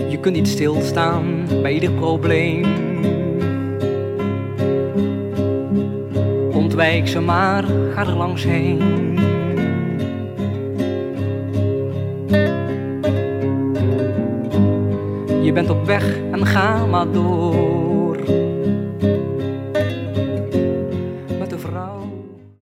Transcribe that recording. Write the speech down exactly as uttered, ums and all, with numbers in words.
Je kunt niet stilstaan bij ieder probleem. Ontwijk ze maar, ga er langs heen. Je bent op weg en ga maar door.